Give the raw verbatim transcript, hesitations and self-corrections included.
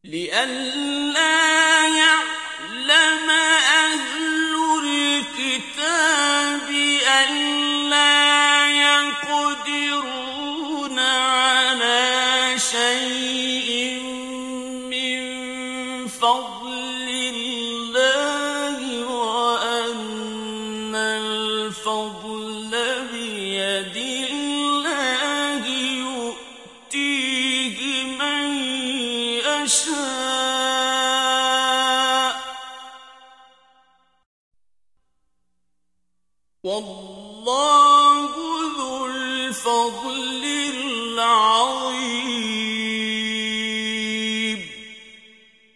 لئلا يعلم أهل الكتاب ألا يقدرون على شيء من فضل الله وأن الفضل بيد الله يؤتيه من يشاء والله ذو الفضل العظيم.